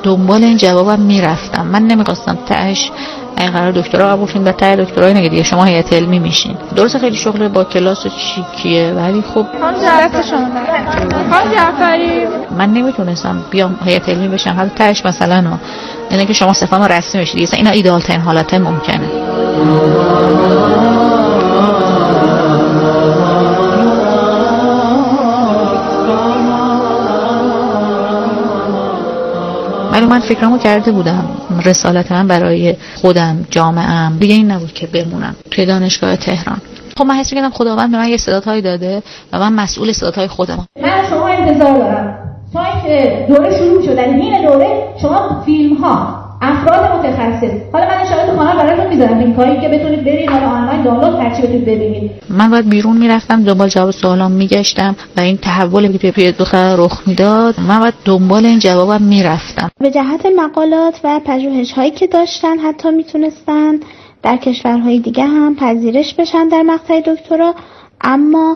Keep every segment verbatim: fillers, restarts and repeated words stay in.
دنبال این جوابم میرفتم. من نمیخواستم تهش این قرار دکترا قبول شین و ته دکترای نگه دیگه شما هیئت علمی میشین. درسته خیلی شغل با کلاس و چیکیه، ولی خب خانم جعفری شما خانم جعفری من نمیتونستم بیام هیئت علمی بشم. حالا تهش مثلا اینه که شما صفحه رسمی بشید. مثلا اینا ایدئال ترین حالت ممکنه. ولی من فکرامو کرده بودم. رسالت من برای خودم، جامعه‌ام دیگه این نبود که بمونم توی دانشگاه تهران. خب من حس می‌کردم خداوند به من یه استعدادهایی داده و من مسئول استعدادهای خودمم. من شما انتظار دارم تا اینکه دوره شروع شد، در این دوره شما فیلم‌ها، افراد متخصص، حالا من اشاره تو خانم براتون میذارم لینکایی که بتونید برید حالا آنلاین دانلود هرچی بتونید ببینید. من بعد بیرون میرفتم دنبال جواب سوالام میگشتم و این تحولی که توی دختر رخ میداد من بعد دنبال این جوابم میرفتم. به جهت مقالات و پژوهش‌هایی که داشتن حتی میتونستن در کشورهای دیگه هم پذیرش بشن در مقطع دکترا. اما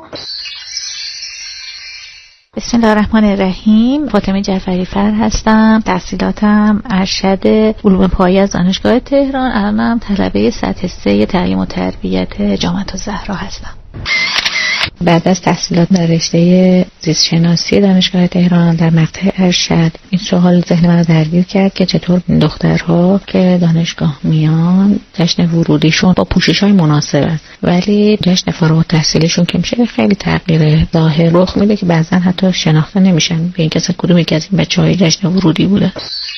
بسم الله الرحمن الرحیم. فاطمه جعفری فر هستم. تحصیلاتم ارشد علوم پایه از دانشگاه تهران. الانم طلبه سطح سه تعلیم و تربیت جامعه الزهرا هستم. بعد از تحصیلات در رشته زیست شناسی دانشگاه تهران در مقطع ارشد این سوال ذهن من رو درگیر کرد که چطور دخترها که دانشگاه میان جشن ورودیشون با پوشش‌های مناسب ولی جشن فارغ التحصیلیشون که میشه خیلی تغییر ظاهر رخ میده که بعضن حتی شناخته نمیشن به این کسی کدوم یکی از این بچه‌های جشن ورودی بوده.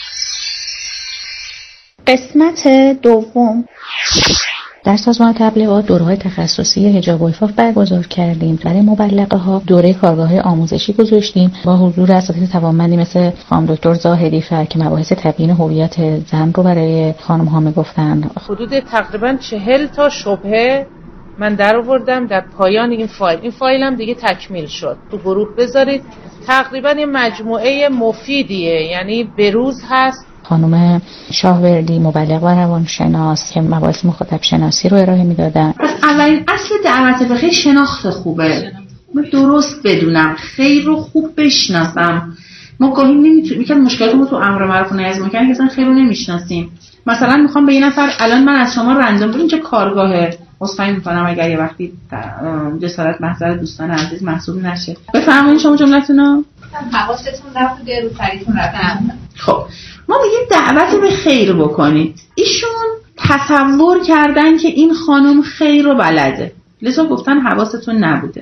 قسمت دوم. در سازمان تبلیغات دوره‌های تخصصی حجاب و عفاف برگزار کردیم. برای مبلغه‌ها دوره کارگاه‌های آموزشی گذاشتیم با حضور اساتید توانمندی مثل خانم دکتر زاهدی فر که مباحث تبیین هویت زن رو برای خانم‌ها میگفتن. حدود تقریباً چهل تا شبهه من در آوردم در پایان این فایل. این فایل هم دیگه تکمیل شد. تو گروه بذارید. تقریباً یه مجموعه مفیدیه، یعنی بروز هست. خانم شاهوردی مبلغ و روانشناس که مباحث مخاطب شناسی رو ارائه میدادن. پس اولین اصل دعوت به خیر شناخت خوبه. من درست بدونم، خیر رو خوب بشناسم. ما گاهی نمیتونیم، یکم مشکلاتمون تو امر معروف و نهی از منکر که اصلا خیر رو نمیشناسیم. مثلا میخوام به یه نفر الان من از شما رندوم بگم اینجا کارگاهه، عذرخواهی میکنم اگر یه وقتی جسارت محضر دوستان عزیز محسوب نشه. بفرمایید شما جملتونو. حواستون نبوده رو سریتون رفتن. خب ما به یه دعوت به خیر بکنید. ایشون تصور کردن که این خانم خیر رو بلده، لذا گفتن حواستون نبوده.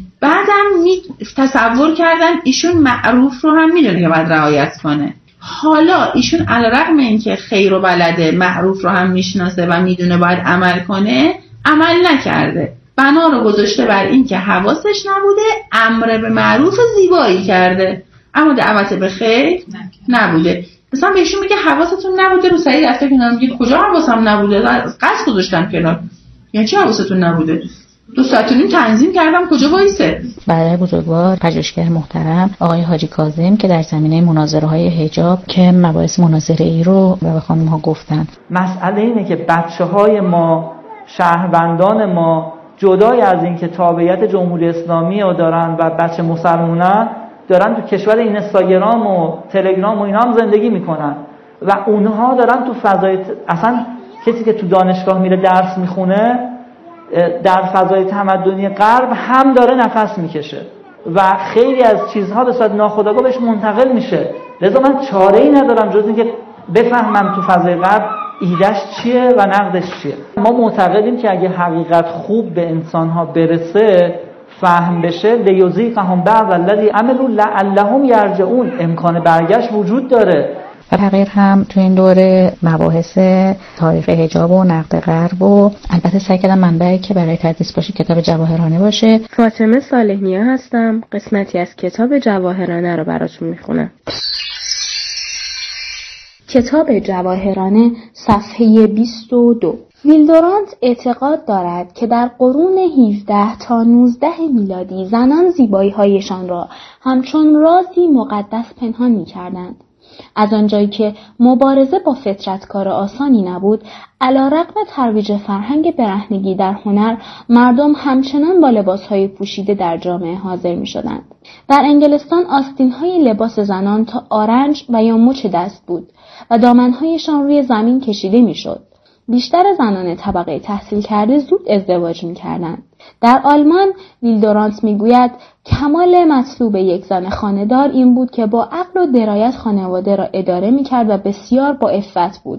بعدم می تصور کردن ایشون معروف رو هم میدونه که باید رعایت کنه. حالا ایشون علیرغم اینکه خیر رو بلده، معروف رو هم میشناسه و میدونه باید عمل کنه، عمل نکرده. بنا رو گذاشته بر این که حواسش نبوده، امر به معروف زیبایی کرده اما دعوت به خیر نبوده. مثلا بهشون میگه حواستون نبوده، رو سری دسته کنار میگه کجا حواسم نبوده، قصد گذاشتم کنار. یعنی چی حواستون نبوده؟ دو ساعت و نیم تنظیم کردم کجا وایسه؟ برای بزرگوار پژوهشگر محترم آقای حاجی کاظم که در زمینه مناظره های حجاب که مباحث مناظره ای رو به خانم ها گفتن. مسئله اینه که بچه های ما، شهروندان ما جدای از این که تابعیت جمهوری اسلامی رو دارن و بچه مسلمونن، دارن تو کشور اینستاگرام و تلگرام و اینا هم زندگی میکنن و اونها دارن تو فضای اصلا کسی که تو دانشگاه میره درس میخونه در فضای تمدنی غرب هم داره نفس میکشه و خیلی از چیزها به صورت ناخودآگاه بهش منتقل میشه. لذا من چاره‌ای ندارم جز اینکه بفهمم تو فضای غرب ایدهش چیه و نقدش چیه. ما معتقدیم که اگه حقیقت خوب به انسانها برسه، فهم بشه، لیذیقهم بعض الذی عملوا لعلهم یرجعون، امکان برگشت وجود داره. و تغییر هم تو این دوره مباحث تاریخ حجاب و نقد غرب و البته سعی کردم منبعی که برای تدریس باشه کتاب جواهرانه باشه. فاطمه صالح‌نیا هستم. قسمتی از کتاب جواهرانه رو براتون میخونم. کتاب جواهرانه صفحه بیست و دو. ویلدورانت اعتقاد دارد که در قرون هفده تا نوزده میلادی زنان زیبایی‌هایشان را همچون رازی مقدس پنهان می‌کردند. از آنجایی که مبارزه با فطرت کار آسانی نبود، علیرغم ترویج فرهنگ برهنگی در هنر، مردم همچنان با لباسهای پوشیده در جامعه حاضر می شدند. در انگلستان آستین‌های لباس زنان تا آرنج و یا مچ دست بود و دامن‌هایشان روی زمین کشیده می شد. بیشتر زنان طبقه تحصیل کرده زود ازدواج می کردند. در آلمان ویلدورانت می گوید کمال مطلوب یک زن خانه‌دار این بود که با عقل و درایت خانواده را اداره می کرد و بسیار با عفت بود.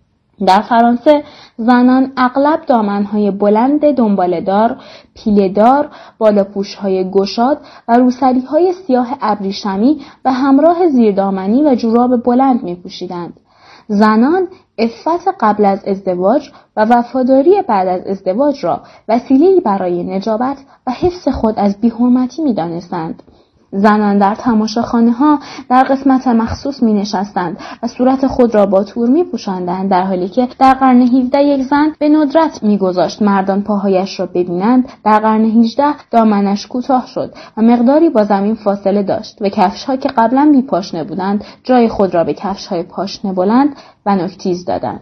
در فرانسه زنان اغلب دامنهای بلند دنباله‌دار، پیله‌دار، بالاپوش‌های گشاد و روسری‌های سیاه ابریشمی و همراه زیردامنی و جوراب بلند می‌پوشیدند. زنان عفت قبل از ازدواج و وفاداری بعد از ازدواج را وسیله‌ای برای نجابت و حفظ خود از بی‌حرمتی می‌دانستند. زنان در تماشاخانه‌ها در قسمت مخصوص می‌نشستند و صورت خود را با تور می‌پوشاندند، در حالی که در قرن هفدهم یک زن به ندرت می‌گذاشت مردان پاهایش را ببینند. در قرن هجدهم دامنش کوتاه شد و مقداری با زمین فاصله داشت و کفش‌ها که قبلا بی‌پاشنه بودند جای خود را به کفش‌های پاشنه بلند و نوک‌تیز دادند.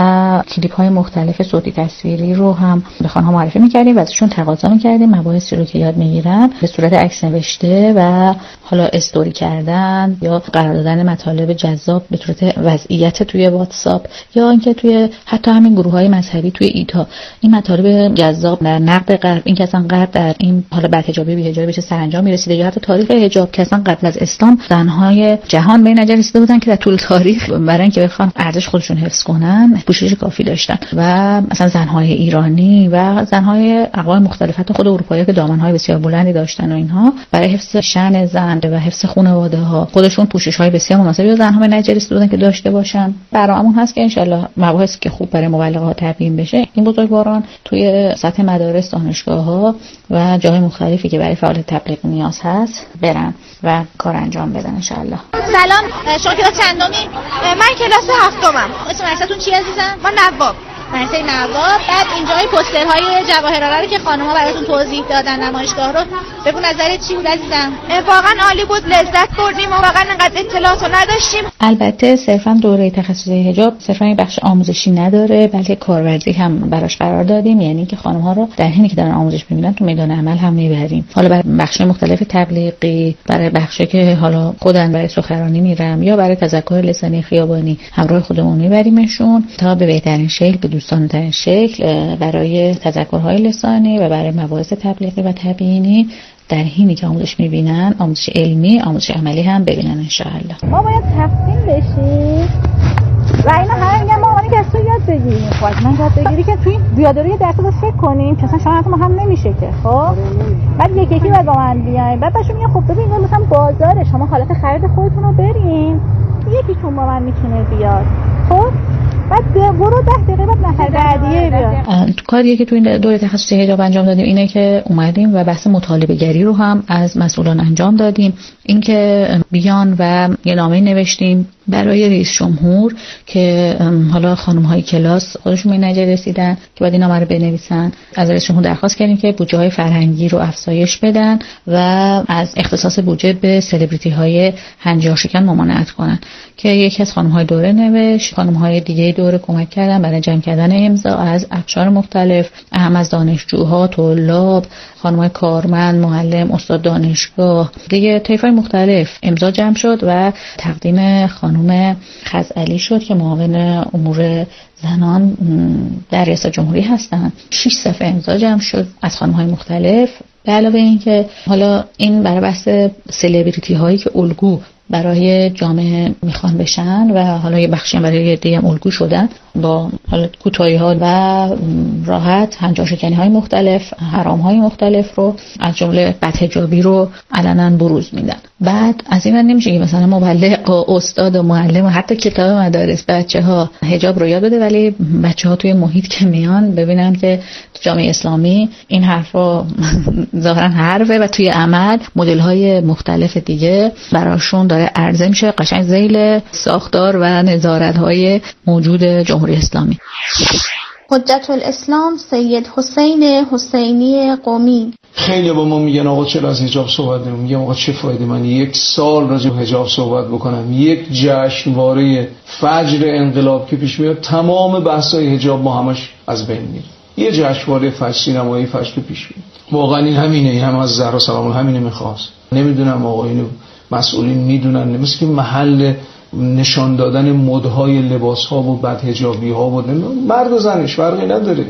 و کلیپ های مختلف صوتی تصویری رو هم به خانم‌ها معرفی می‌کردیم و ازشون تقاضا می‌کردیم مباحثی رو که یاد می‌گیرن به صورت عکس نوشته و حالا استوری کردن یا قرار دادن مطالب جذاب به صورت وضعیت توی واتساپ یا اینکه توی حتی همین گروه‌های مذهبی توی ایتا این مطالب جذاب در نقد غرب، این که اصلا غرب در این حالا بدحجابی بی‌حجابی بهش سرانجام می‌رسیده یا حتی تاریخ حجاب که اصلا قبل از اسلام زن‌های جهان به این نتیجه رسیده بودن که در طول تاریخ برای اینکه بخوان ارزش خودشون حفظ کنن پوشش کافی داشتن و مثلا زن‌های ایرانی و زن‌های اقوام مختلف حتی خود اروپایی که دامن‌های بسیار بلندی داشتن و اینها برای حفظ شأن زن و حفظ خانواده‌ها خودشون پوشش‌های بسیار مناسبی زن‌ها به نجاری بودن که داشته باشن. برنامه‌مون هست که ان شاءالله مباحثی که خوب برای مبلغات تبیین بشه این بزرگواران توی سطح مدارس، دانشگاه‌ها و جاهای مختلفی که برای فعالیت تبلیغ نیاز هست برن و کار انجام بدن ان شاءالله. سلام، شما کلاس چندمی؟ من کلاس هفتمم. اسم مدرسه‌تون چی عزیزم؟ من نواب. مدرسه نواب. بعد اینجا پوسترهای جواهرآرا رو که خانم‌ها براتون توضیح دادن نمایشگاه رو بگو نظرت چی بود عزیزم؟ واقعا عالی بود، لذت بردیم و واقعا انقدر اطلاعاتو نداشتیم. البته صرفا دوره تخصصی حجاب صرفا این بخش آموزشی نداره بلکه کارورزی هم براش قرار دادیم، یعنی که خانم‌ها رو در حینی که دارن آموزش می‌بینن تو میدان عمل هم میبریم. حالا برای بخش مختلف تبلیغی، برای بخشی که حالا خودن برای سخنرانی میرم یا برای تذکر لسانی خیابانی همراه خودمون میبریمشون تا به بهترین شکل به دوستانه‌ترین شکل برای تذکرهای لسانی و برای مباحث تبلیغی و تبیینی در حینی که آموزش میبینن آموزش علمی، آموزش عملی هم ببینن انشاءالله. ما باید تقسیم بشیم و اینا همه میگن ما اونی که از تو یاد بگیریم. خب من یاد بگیری که توی بیاداری درس رو فکر کنیم که اصلا شما هم نمیشه که خب بعد یک یکی بعد با من بیاین بعد بهشون میگم خب ببین مثلا بازار شما حالت خرید خودتون رو برین یکیتون با من میتونه بیاد خب بعد برو ده دقیقه بعد نفر بعدیه بیاد. کاریه که تو این دوره تخصصی حجاب انجام دادیم اینه که اومدیم و بحث مطالبه گری رو هم از مسئولان انجام دادیم، اینکه بیان و یه نامه نوشتیم برای رئیس جمهور که حالا خانم‌های کلاس خودشون به نتیجه رسیدن که باید این نامه رو بنویسن. از رئیس جمهور درخواست کردیم که بودجه‌های فرهنگی رو افزایش بدن و از اختصاص بودجه به سلبریتی‌های هنجارشکن ممانعت کنن که یکی از خانم‌های دوره نوشت، خانم‌های دیگه دوره کمک کردن برای جمع کردن امضا از اقشار مختلف، اهم از دانشجوها، طلاب، خانم‌های کارمند، معلم، استاد دانشگاه، دیگه طیف‌های مختلف امضا جمع شد و تقدیم خانم خزعلی شد که معاون امور زنان در ریاست جمهوری هستند. شش صفحه امضا جمع شد از خانم‌های مختلف. به علاوه این که حالا این برای بحث سلبریتی هایی که الگو برای جامعه میخوان بشن و حالا یه بخشی برای دی ام الگو شدن با حالا کوتاهی ها و راحت هنجارشکنی های مختلف، حرام های مختلف رو از جمله بدحجابی رو علنا بروز میدن. بعد از این نمیشه که مثلا مبلغ و استاد و معلم و حتی کتاب مدارس بچه‌ها حجاب رو یاد بده ولی بچه‌ها توی محیط که میان ببینن که جامعه اسلامی این حرفا ظاهرا حرفه و توی عمل مدل‌های مختلف دیگه براشون داره عرضه میشه قشنگ ذیل ساختار و نظارت‌های موجود جمهوری اسلامی. حجت الاسلام سید حسین حسینی قمی. خیلی با ما میگن آقا چرا از حجاب صحبت نمی؟ میگم آقا چه فایده من یک سال راجع به حجاب صحبت بکنم؟ یک جشنواره فجر انقلاب که پیش میاد تمام بحث‌های حجاب ما همش از بین میره. یه جشنواره فجر سینمایی فجر که پیش میاد. واقعا این همینه، این هم از زهرا سلام همینه میخواست. نمیدونم آقا اینو مسئولین میدونن، مثل که محل نشان دادن مدهای لباس‌ها و بدحجابی‌ها و مرد و زنش فرقی نداره.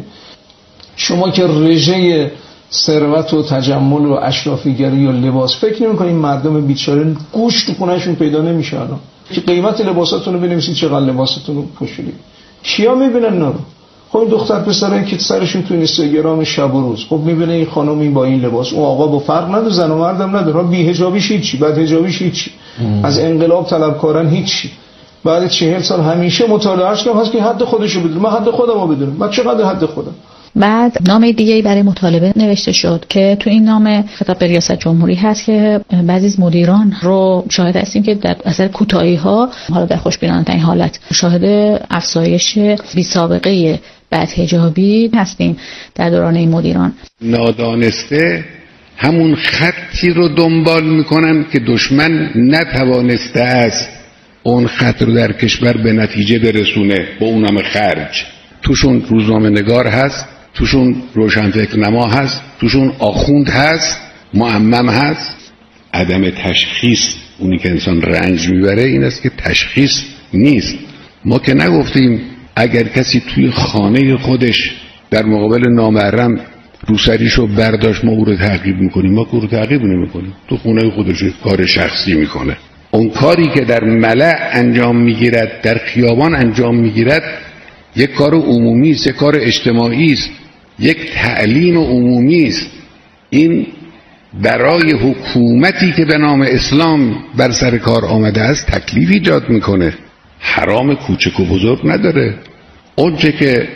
شما که رژه ثروت و تجمل و اشرافیگری یا لباس فکر نمی‌کنین مردم بیچاره گوشت تو خونه‌شون پیدا نمیشه الان که قیمت لباساتون رو بنویسید چقدر لباستون رو پوشیدید؟ کیا میبینن اینا رو؟ خب این دختر پسرایی که سرشون تو اینستاگرام شب و روز، خب میبینه این خانم این با این لباس، اون آقا با فرق نداره، زن و مردم نداره، بی حجابیش هیچی، بعد حجابیش هیچی، از انقلاب طلبکارن هیچی. بعد چهل سال همیشه مطالعهش کردم هست که حد خودشو بدونه، من حد خودمو بدونم، من چقدر حد خودم. بعد نامه دیگه‌ای برای مطالبه نوشته شد که تو این نامه خطاب به ریاست جمهوری هست که بعضی از مدیران رو شاهد هستیم که در اثر کوتاهی‌ها، حالا در خوشبینانه‌ترین حالت، شاهد افزایش بی‌سابقه بدحجابی هستیم در دوران این مدیران. نادانسته همون خطی رو دنبال میکنن که دشمن نتوانسته است اون خط رو در کشور به نتیجه برسونه با اونم خرج. توشون روزنامه نگار هست، توشون روشنفکر نما هست، توشون آخوند هست، معمم هست. عدم تشخیص اونی که انسان رنج میبره این است که تشخیص نیست. ما که نگفتیم اگر کسی توی خانه خودش در مقابل نامحرم روسریشو برداشت ما او رو تعقیب میکنیم، ما که او رو تعقیب نمیکنیم، تو خونه خودش کار شخصی میکنه. اون کاری که در ملأ انجام میگیرد، در خیابان انجام میگیرد، یک کار عمومی است، یک کار اجتماعی است، یک تعلیم عمومی است. این برای حکومتی که به نام اسلام بر سر کار آمده است تکلیف ایجاد میکنه. حرام کوچک و بزرگ نداره. اونچه که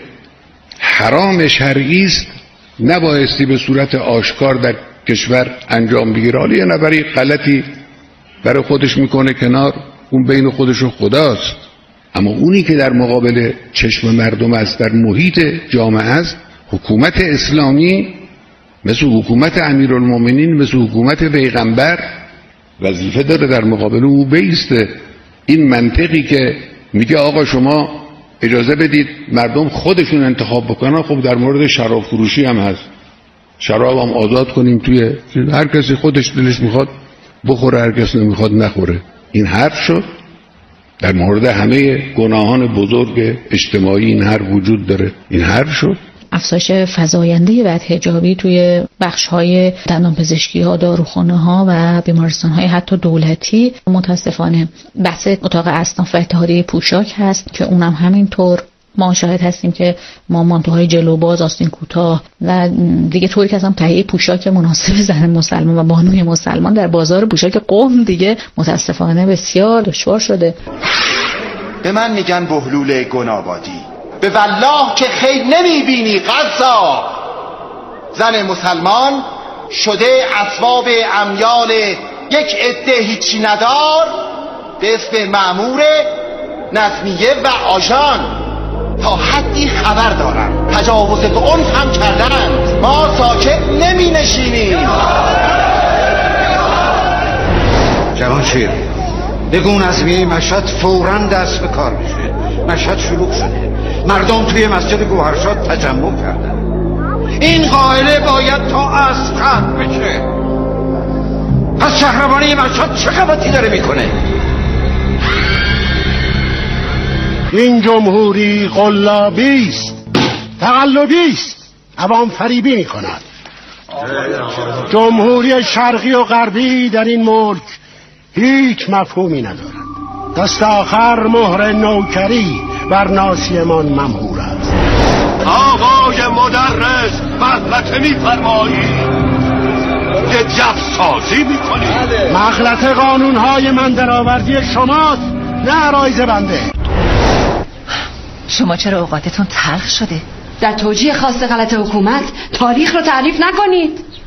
حرام شرعی است نبایستی به صورت آشکار در کشور انجام بگیره. حالا یه نفری غلطی برای خودش میکنه کنار، اون بین خودش و خداست، اما اونی که در مقابل چشم مردم است، در محیط جامعه است، حکومت اسلامی مثل حکومت امیرالمومنین، مثل حکومت پیغمبر وظیفه داره در مقابل او بیسته. این منطقی که میگه آقا شما اجازه بدید مردم خودشون انتخاب بکنن، خب در مورد شراب فروشی هم هست، شراب هم آزاد کنیم، توی هر کسی خودش دلش میخواد بخوره، هر کسی نمیخواد نخوره. این حرف شد. در مورد همه گناهان بزرگ اجتماعی این حرف وجود داره، این حرف شد. افزایش فزاینده بدحجابی توی بخش‌های دندانپزشکی‌ها، داروخانه‌ها و بیمارستان‌های حتی دولتی، متاسفانه بحث اتاق اصناف و اتحادیه پوشاک هست که اونم همینطور. ما شاهد هستیم که ما مانتوهای جلوباز، آستین کوتاه و دیگه طوری که اصلا تهیه پوشاک مناسب زن مسلمان و بانوی مسلمان در بازار پوشاک قم دیگه متاسفانه بسیار دشوار شده. به من میگن بهلول گنابادی، به والله که خیر نمیبینی قضا. زن مسلمان شده اسباب امیال یک عده هیچی ندار به اسم مأمور نظمیه و آژان. تا حدی خبر دارم تجاوز به عنف هم کردن، ما ساکت نمی نشینیم. جوانشیر بگو نظمیه مشهد فوراً دست به کار بشه. مشهد شلوغ شده، مردم توی مسجد گوهرشاد تجمع کردن. این قائله باید تا عصر ختم بشه. پس شهربانی مشهد چه غلطی داره میکنه؟ این جمهوری قلابی است، تقلبی است، عوام فریبی میکند. جمهوری شرقی و غربی در این ملک هیچ مفهومی ندارد. دست آخر مهر نوکری بر ناصیمان ممهور است. آقای مدرس مغلطه میفرمایی، یه جف سازی میکنی. مغلطه قانونهای من درآوردی شماست، نه عرایض بنده. شما چرا اوقاتتون تلخ شده؟ در توجیه خاص غلط حکومت تاریخ رو تعریف نکنید،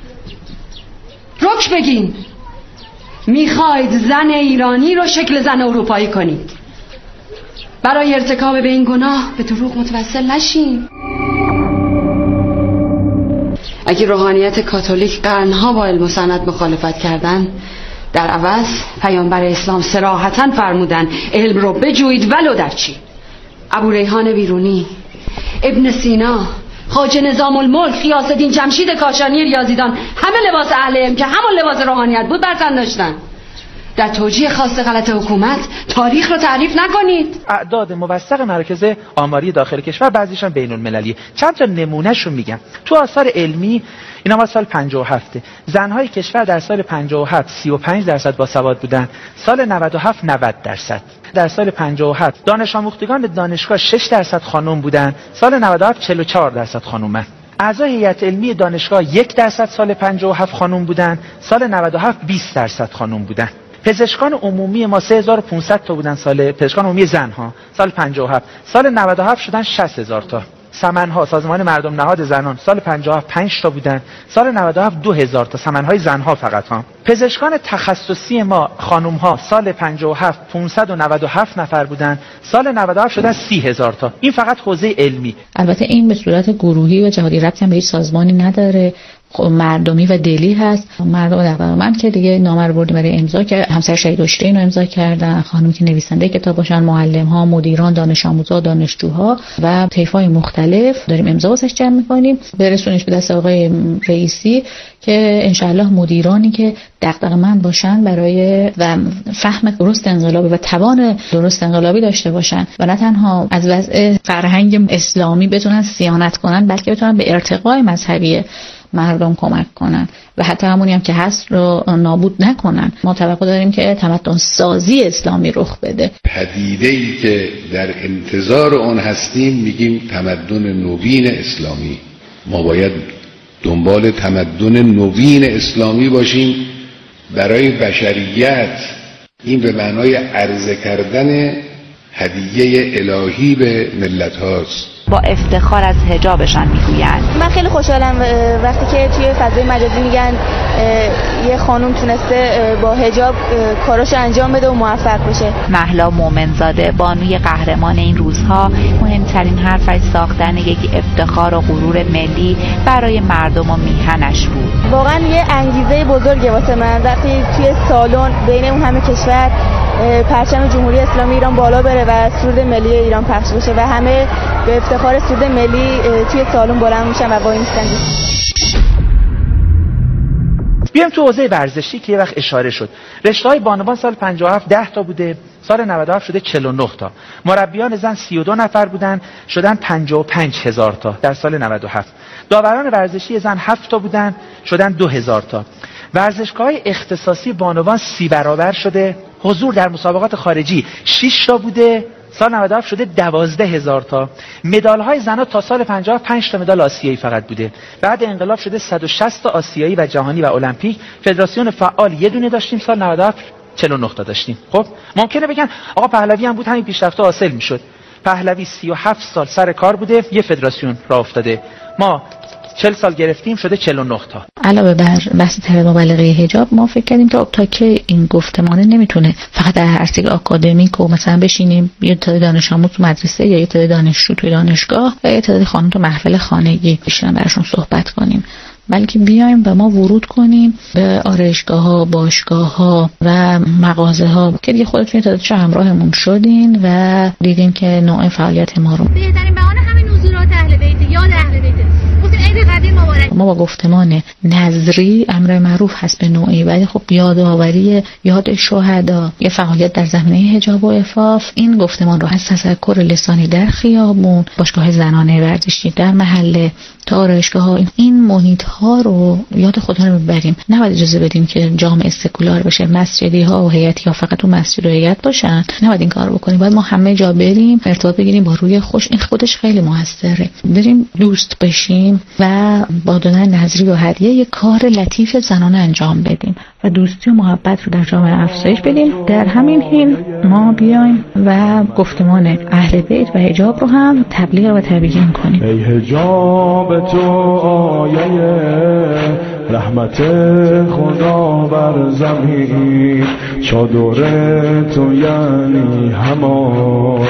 رک بگین. میخواید زن ایرانی رو شکل زن اروپایی کنید. برای ارتکاب به این گناه به دروغ متوسل نشین. اگه روحانیت کاتولیک قرنها با علم و سند مخالفت کردن، در عوض پیامبر اسلام صراحتاً فرمودن علم رو بجوید ولو در چی. ابو ریحان بیرونی، ابن سینا، خواجه نظام الملک، غیاث الدین جمشید کاشانی ریاضیدان، همه لباس اهل علم که همون لباس روحانیت بود بر تن داشتن. در توجیه خاص غلط حکومت تاریخ رو تعریف نکنید. اعداد موثق مراکز آماری داخل کشور بعضیشون بین المللی. چند تا نمونهشو میگم. تو آثار علمی اینا ما سال پنجاه و هفت زنهای کشور در سال پنجاه و هفت سی و پنج درصد باسواد بودن، سال نود و هفت نود درصد. در سال پنجاه و هفت دانش آموختگان دانشگاه شش درصد خانم بودن، سال نود و هفت چهل و چهار درصد خانومن. اعضای هیئت علمی دانشگاه یک درصد سال پنجاه و هفت خانم بودن، سال نود و هفت بیست درصد خانم بودن. پزشکان عمومی ما سه هزار و پانصد تا بودن، سال پزشکان عمومی زنها سال پنجاه و هفت، سال نود و هفت شدن شصت هزار تا. سمنها سازمان مردم نهاد زنان سال پنجاه و هفت پنج تا بودن، سال نود و هفت دو هزار تا سمنهای زنها فقط ها. پزشکان تخصصی ما خانم ها سال پنجاه و هفت پانصد و نود و هفت نفر بودن، سال نود و هفت شدن سی هزار تا. این فقط حوزه علمی. البته این به صورت گروهی و جهادی ربطی هم به هیچ سازمانی نداره، مردمی و دلی هست. مردم در من که دیگه نامه رو بردیم برای امضا که همسر شهید داشته اینو امضا کردن، خانمی که نویسنده کتاب باشن، معلم ها، مدیران، دانش آموزا، دانشجوها و طیف‌های مختلف داریم امضا واسش جمع می‌کنیم، برسونیش به دست آقای رئیسی که انشالله مدیرانی که دغدغه‌مند باشن برای و فهم درست انقلابی و توان درست انقلابی داشته باشن و نه تنها از وضع فرهنگ اسلامی بتونن صیانت کنن، بلکه بتونن به ارتقای مذهبی مردم کمک کنن و حتی همونی هم که هست رو نابود نکنن. ما توقع داریم که تمدن سازی اسلامی رخ بده. پدیده‌ای که در انتظار آن هستیم میگیم تمدن نوین اسلامی. ما باید دنبال تمدن نوین اسلامی باشیم برای بشریت. این به معنای عرضه کردن هدیه الهی به ملت هاست. با افتخار از حجابشان میگویند. من خیلی خوشحالم وقتی که توی فضای مجازی میگن یه خانم تونسته با حجاب کاراشو انجام بده و موفق بشه. مهلا مومنزاده بانوی قهرمان این روزها مهمترین حرفش ساختن یک افتخار و غرور ملی برای مردم و میهنش بود. واقعا یه انگیزه بزرگه واسه من وقتی توی سالن بین اون همه کشور پرچم جمهوری اسلامی ایران بالا بره و سرود ملی ایران پخش بشه و همه به افتخار سرود ملی توی سالن بلند میشن و وای میستن. بیایم تو حوزه ورزشی که یه وقت اشاره شد. رشته‌های بانوان سال پنجاه و هفت ده تا بوده، سال نود و هفت شده چهل و نه تا. مربیان زن سی و دو نفر بودن، شدن پنجاه و پنج هزار تا در سال نود و هفت. داوران ورزشی زن هفت تا بودن، شدن دو هزار تا. ورزشگاه‌های اختصاصی بانوان سی برابر شده. حضور در مسابقات خارجی شش تا بوده، سال نود و هفت شده دوازده هزار تا. مدال‌های زن‌ها تا سال پنجاه پنج تا مدال آسیایی فقط بوده. بعد انقلاب شده صد و شصت تا آسیایی و جهانی و المپیک. فدراسیون فعال یه دونه داشتیم، سال نود و هفت چهل و نه تا داشتیم. خب ممکنه بگن آقا پهلوی هم بود همین پیشرفت حاصل میشد. پهلوی سی و هفت سال سر کار بوده، یه فدراسیون راه افتاده. ما چهل سال گرفتیم، شده چهل و نه تا. علاوه بر بحث طرح مبلغه حجاب ما فکر کردیم تا تا که این گفتمانه نمیتونه فقط در عرصه آکادمیک و مثلا بشینیم یه تعداد دانش آموز تو مدرسه یا یه تعداد دانشجو توی دانشگاه و یه تعداد خانم تو محفل خانگی بشینن براشون صحبت کنیم، بلکه بیایم و ما ورود کنیم به آرایشگاه‌ها، باشگاه‌ها و مغازه‌ها که دیگه خودتون تعدادش همراهمون شدین و دیدین که نوع فعالیت ما رو بهترین بهانه همین حضورات اهل بیت، یاد اهل بیت. ما با گفتمان نظری امر معروف هست به نوعی، ولی خب یادآوری یاد شهدا، یه فعالیت در زمینه حجاب و عفاف، این گفتمان رو از تذکر لسانی در خیابون، باشگاه زنانه ورزشی در محله تا آرایشگاه‌ها، این محیط ها رو یاد خودمون رو ببریم. نباید اجازه بدیم که جامعه سکولار بشه، مسجدی ها و هیئتی ها فقط تو مسجد و هیئت باشن. نباید این کارو بکنیم. باید ما همه جا بریم، ارتباط بگیریم با روی خوش. این خودش خیلی موثره. بریم دوست بشیم و با دادن نظری و هدیه یک کار لطیف زنانه انجام بدیم و دوستی و محبت رو در جامعه افزایش بدیم. در همین حین ما بیایم و گفتمان اهل بیت و حجاب رو هم تبلیغ و تبیین کنیم. ای حجاب تو آیه رحمت خدا بر زمین، چادر تو یعنی همان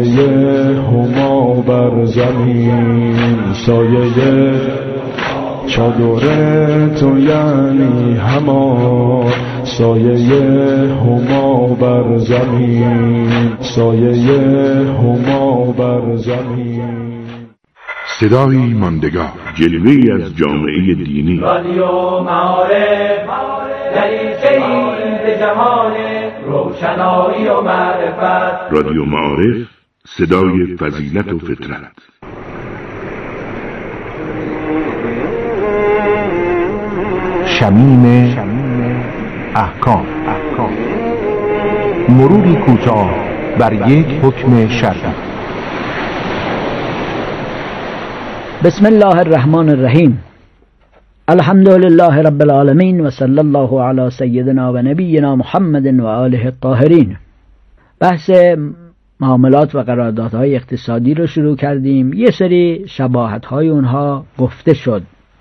سایه هما بر زمین، سایه چادر تو یعنی همان سایه هما بر زمین، سایه هما بر زمین. صدایی ماندگار، جلوه‌ای از جامعه دینی. رادیو معارف، دریچه‌ای به جهان روشنایی و معرفت. رادیو معارف، صدای فضیلت و فطرت. شمیم احکام. مروری کوتاه بر یک حکم شرعی. بسم الله الرحمن الرحیم. الحمد لله رب العالمین و صلی الله علی سیدنا و نبینا محمد و آله الطاهرین. بحث معاملات و قراردادهای اقتصادی رو شروع کردیم. یه سری شباهت‌های اونها گفته شد،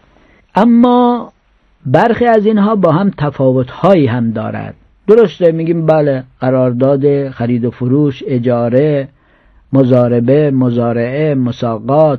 اما برخی از اینها با هم تفاوت‌هایی هم دارد. درسته میگیم بله، قرارداد خرید و فروش، اجاره، مضاربه، مزارعه، مساقات،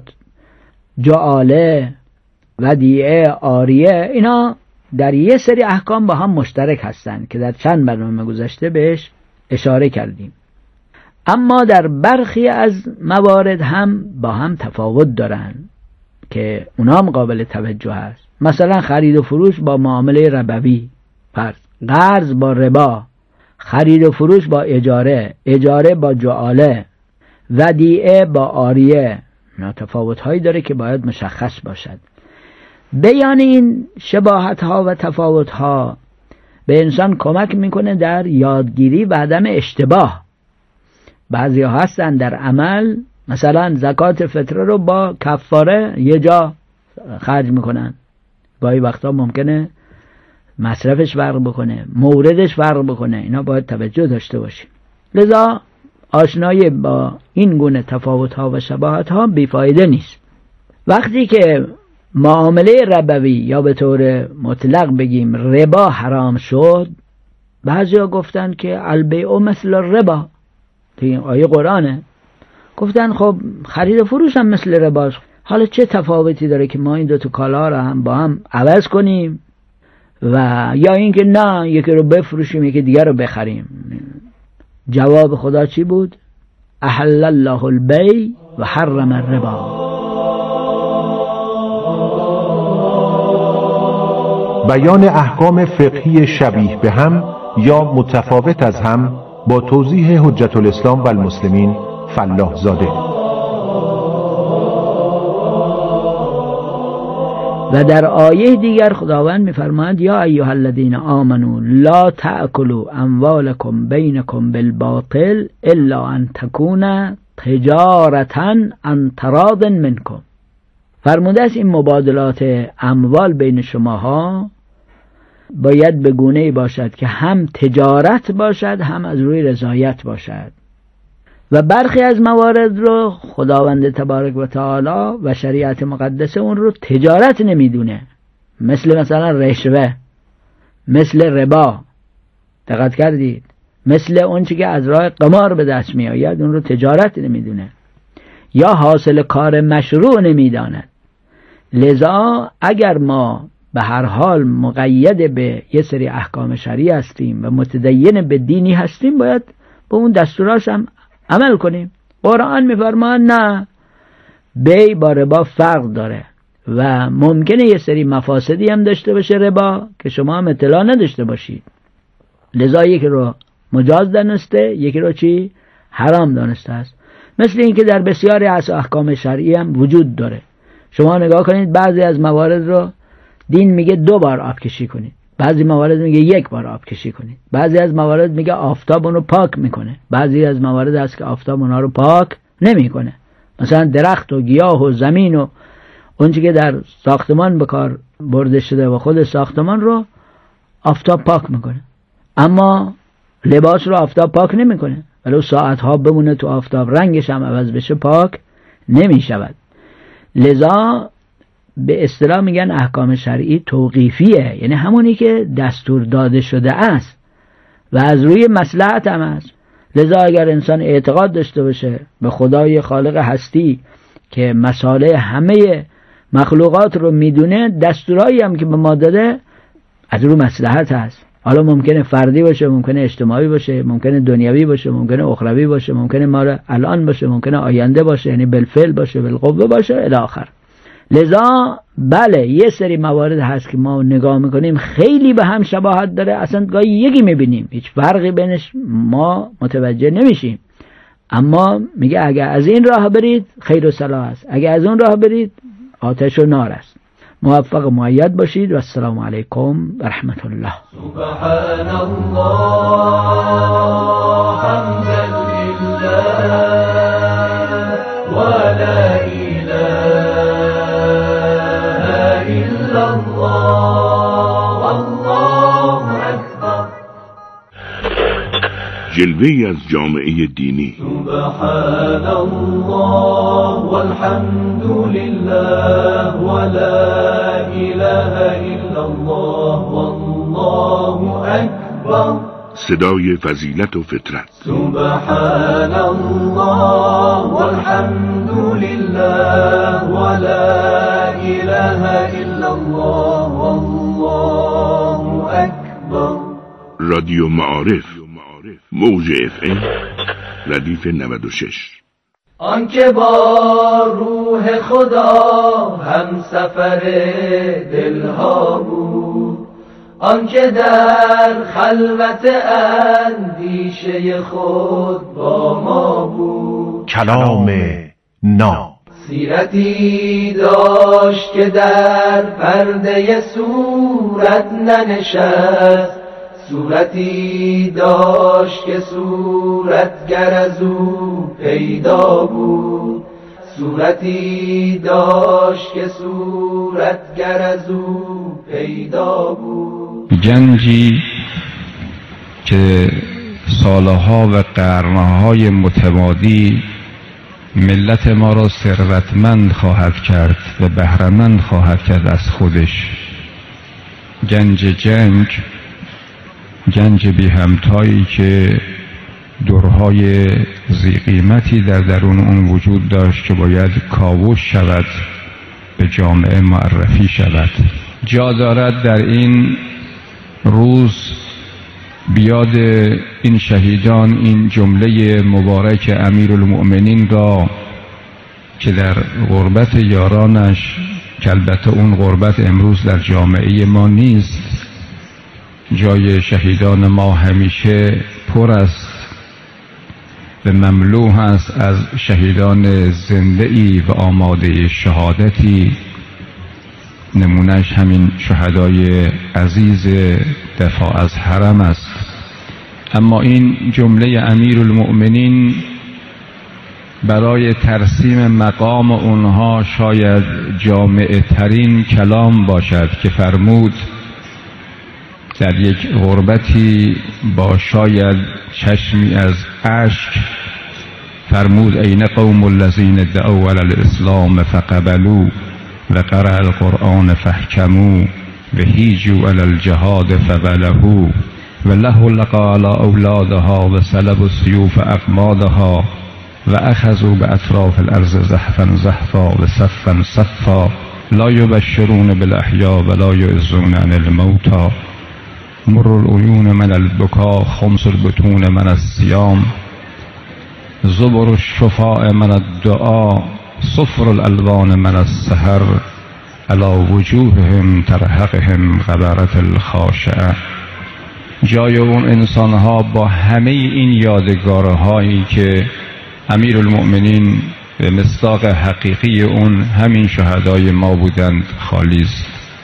جعاله، ودیعه، عاریه، اینا در یه سری احکام با هم مشترک هستند که در چند برنامه گذشته بهش اشاره کردیم، اما در برخی از موارد هم با هم تفاوت دارن که اونا هم قابل توجه هست. مثلا خرید و فروش با معامله ربوی، فرض قرض با ربا، خرید و فروش با اجاره، اجاره با جعاله، ودیعه با عاریه، اینا تفاوت هایی داره که باید مشخص باشد. بیان این شباهت ها و تفاوت ها به انسان کمک میکنه در یادگیری و عدم اشتباه. بعضی ها هستن در عمل مثلا زکات فطره رو با کفاره یه جا خرج میکنن، گاهی وقتا ممکنه مصرفش فرق بکنه، موردش فرق بکنه، اینا باید توجه داشته باشیم. لذا آشنایی با این گونه تفاوت ها و شباهت ها بیفایده نیست. وقتی که معامله ربوی یا به طور مطلق بگیم ربا حرام شد، بعضیا گفتن که البیع مثل ربا، این آیه قرآنه، گفتن خب خرید و فروش هم مثل رباست، حالا چه تفاوتی داره که ما این دو تا کالا رو هم با هم عوض کنیم و یا اینکه نه یکی رو بفروشیم یکی دیگر رو بخریم؟ جواب خدا چی بود؟ احل الله البیع و حرم الربا. بیان احکام فقهی شبیه به هم یا متفاوت از هم با توضیح حجت الاسلام و المسلمین فلاح زاده. و در آیه دیگر خداوند می‌فرماید یا ایها الذین آمنوا لا تأکلوا اموالکم بینکم بالباطل الا ان تکون تجارتا عن تراض منکم. فرموده است این مبادلات اموال بین شماها باید به گونه‌ای باشد که هم تجارت باشد هم از روی رضایت باشد. و برخی از موارد رو خداوند تبارک و تعالی و شریعت مقدسه اون رو تجارت نمیدونه، مثل مثلا رشوه، مثل ربا، دقت کردید؟ مثل اون چی که از راه قمار به دست می آید اون رو تجارت نمیدونه یا حاصل کار مشروع نمیداند. لذا اگر ما به هر حال مقید به یه سری احکام شرعی هستیم و متدین به دینی هستیم، باید به اون دستوراش هم عمل کنیم. قرآن میفرماید نه، بی با ربا فرق داره و ممکنه یه سری مفاسدی هم داشته باشه ربا که شما هم اطلاع نداشته باشید. لذا یکی رو مجاز دانسته، یکی رو چی؟ حرام دانسته است. مثل این که در بسیاری از احکام شرعی هم وجود داره. شما نگاه کنید بعضی از موارد رو دین میگه دو بار آب کشی کنید، بعضی موارد میگه یک بار آب کشی کنید، بعضی از موارد میگه آفتاب اون رو پاک میکنه، بعضی از موارد هست که آفتاب اونها رو پاک نمیکنه. مثلا درخت و گیاه و زمین و اونچه که در ساختمان به کار برده شده و خود ساختمان رو آفتاب پاک میکنه، اما لباس رو آفتاب پاک نمیکنه، ولو ساعت ها بمونه تو آفتاب رنگش هم عوض بشه پاک نمیشود. لذا به اصطلاح میگن احکام شرعی توقیفیه، یعنی همونی که دستور داده شده است و از روی مصلحت هم است. لذا اگر انسان اعتقاد داشته باشه به خدای خالق هستی که مصالح همه مخلوقات رو میدونه، دستورایی هم که به ما داده از رو مصلحت هست. حالا ممکنه فردی باشه، ممکنه اجتماعی باشه، ممکنه دنیوی باشه، ممکنه اخروی باشه، ممکنه ما الان باشه، ممکنه آینده باشه، یعنی بالفعل باشه، بالقوه باشه الی آخر. لذا بله یه سری موارد هست که ما نگاه میکنیم خیلی به هم شباهت داره، اصلا گاهی یکی میبینیم هیچ فرقی بینش ما متوجه نمیشیم، اما میگه اگه از این راه برید خیر و صلاح است، اگه از اون راه برید آتش و نار است. موفق و مؤید باشید و السلام علیکم و رحمت الله. سبحان الله حمدا لله و لا اله الا الله والله اکبر. جلوه‌ای از جامعه دینی. سبحان الله والحمد لله ولا اله الا الله والله اکبر. صدای فضیلت و فطرت. سبحان الله والحمد لله ولا اله الا الله والله اکبر. رادیو معارف موج اف ام ردیف نود و شش. آنکه با روح خدا هم سفر دلها بود، آنکه در خلوت اندیشه خود با ما بود. کلام ناب. سیرتی داشت که در پرده صورت ننشست، صورتی داشت که صورتگر از او پیدا بود، صورتی داشت که صورتگر از او پیدا بود. گنجی که سالها و قرنهای متمادی ملت ما را ثروتمند خواهد کرد و بهره‌مند خواهد کرد از خودش. گنج جنگ، گنج بی همتایی که درهای ذی قیمتی در درون اون وجود داشت که باید کاوش شود، به جامعه معرفی شود. جا دارد در این روز بیاد این شهیدان این جمله مبارک امیرالمؤمنین را که در غربت یارانش، که البته اون غربت امروز در جامعه ما نیست، جای شهیدان ما همیشه پر است و مملو است از شهیدان زنده‌ای و آماده شهادتی. نمونهش همین شهدای عزیز دفاع از حرم است. اما این جمله امیرالمؤمنین برای ترسیم مقام اونها شاید جامع ترین کلام باشد که فرمود در یک غربتی با شاید چشمی از اشک فرمود این قوم الذین دعوا علی الاسلام فقبلوا و قرأ القرآن فاحکموا و هیجوا علی الجهاد فبلهوا و له لقا علی اولادها و سلبوا السیوف اقمادها و اخذوا باطراف الارض زحفا زحفا و صفا صفا لا یبشرون بالاحیاء ولا یعظون عن الموتى مر العیون من البکا خمس البطون من الصیام زبر الشفاء من الدعا صفر الالوان من السحر علی وجوههم ترهقهم غبرة الخاشعه. جای اون انسانها با همه این یادگارهایی که امیرالمؤمنین به مصداق حقیقی اون همین شهدای ما بودند خالی است.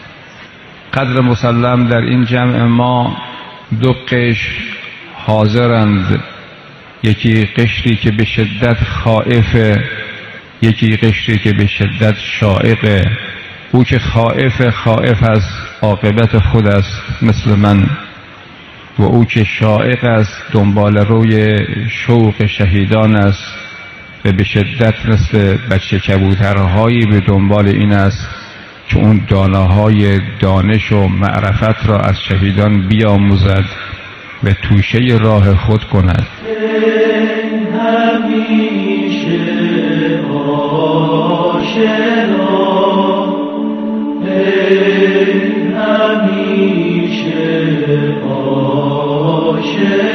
قدر مسلم در این جمع ما دو قشر حاضرند، یکی قشری که به شدت خائفه، یکی قشری که به شدت شائقه. او که خائف خائف از عاقبت خود است مثل من، و او که شائق است دنبال روی شوق شهیدان است و به شدت مثل بچه کبوترهایی به دنبال این است که اون دانه های دانش و معرفت را از شهیدان بیاموزد و توشه راه خود کند. همیشه آشنا عاشق